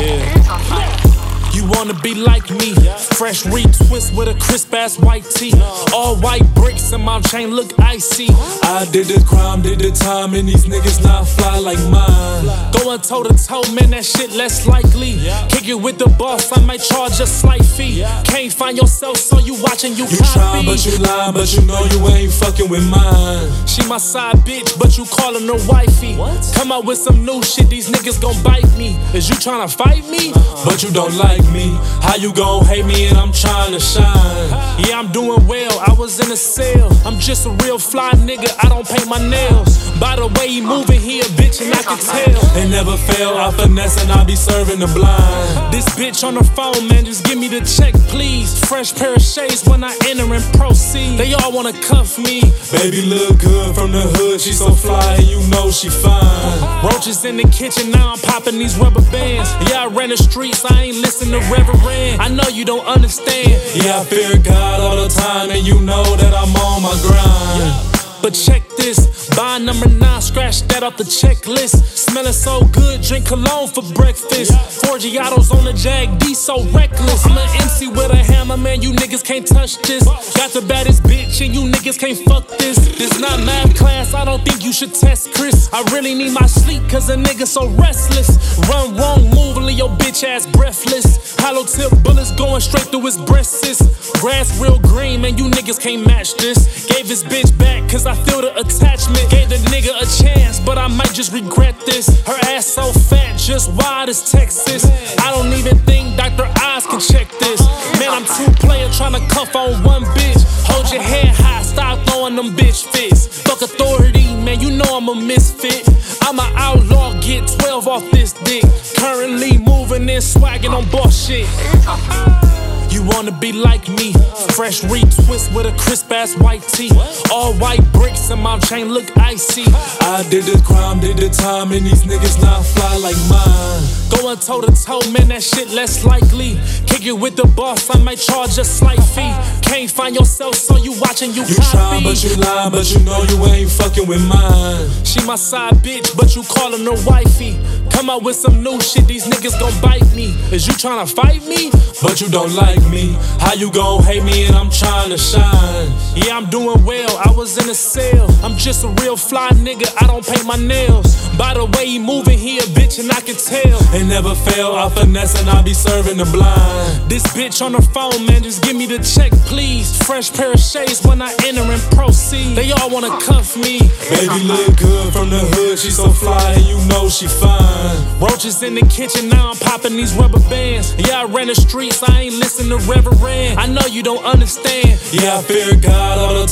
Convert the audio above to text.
You wanna be like me, fresh retwist with a crisp ass white tee. All white bricks and my chain look icy. I did the crime, did the time, and these niggas not fly like mine. Going toe to toe, man, that shit less likely. Kick it with the boss, I might charge a slight fee. Can't find yourself, so you watching, you copy. Trying, but you lying, but you know you ain't fucking with mine. She my side bitch, but you calling her wifey. Come out with some new shit, these niggas gon' bite me. Is you tryna fight me? But you don't like me. How you gon' hate me and I'm trying to shine? Yeah, I'm doing well, I was in a cell. I'm just a real fly nigga, I don't paint my nails. By the way he moving, he a bitch and I can tell. They never fail, I finesse and I be serving the blind. This bitch on the phone, man, just give me the check, please. Fresh pair of shades when I enter and proceed. They all wanna cuff me. Baby look good from the hood, she so fly and you know she fine. Roaches in the kitchen, now I'm popping these rubber bands. Yeah, I ran the streets, I ain't listen to Reverend. I know you don't understand. Yeah, I fear God all the time, and you know that I'm on my grind. But check this, buy number 9, scratch that off the checklist. Smelling so good, drink cologne for breakfast. 4 Giottos on the Jag D, so reckless. I'm an MC with a hammer, man, you niggas can't touch this. Got the baddest bitch and you niggas can't fuck this. This not math class, I don't think you should test Chris. I really need my sleep, cause a nigga so restless. Run wrong, move and leave your bitch ass breathless. Hollow tip bullets going straight through his breasts. Grass real green, man, you niggas can't match this. Gave his bitch back, cause I feel the attachment. Gave the nigga a chance, but I might just regret this. Her ass so fat, just wide as Texas. I don't even think Dr. Oz can check this. Man, I'm too player tryna cuff on one bitch. Hold your head high, stop throwing them bitch fists. Fuck authority, man, you know I'm a misfit. I'm an outlaw, get 12 off this dick. Currently moving and swagging on boss shit. You wanna be like me, fresh retwist with a crisp ass white tee. All white bricks and my chain look icy. I did the crime, did the time, and these niggas not fly like mine. Going toe to toe, man, that shit less likely. Kick it with the boss, I might charge a slight fee. Can't find yourself, so you watching, you copy. Trying, but you lying, but you know you ain't fucking with mine. She my side bitch, but you calling her wifey. Come out with some new shit, these niggas gon' bite me. Is you tryna fight me? But you don't like me. How you gon' hate me and I'm trying to shine? Yeah, I'm doing well, I was in a cell. I'm just a real fly nigga, I don't paint my nails. By the way he moving, he a bitch and I can tell. They never fail, I finesse and I be serving the blind. This bitch on the phone, man, just give me the check, please. Fresh pair of shades when I enter and proceed. They all wanna cuff me. Baby look good from the hood, she so fly and you know she fine. Roaches in the kitchen, now I'm popping these rubber bands. Yeah, I ran the streets, I ain't listen to Reverend. I know you don't understand. Yeah, I fear God all the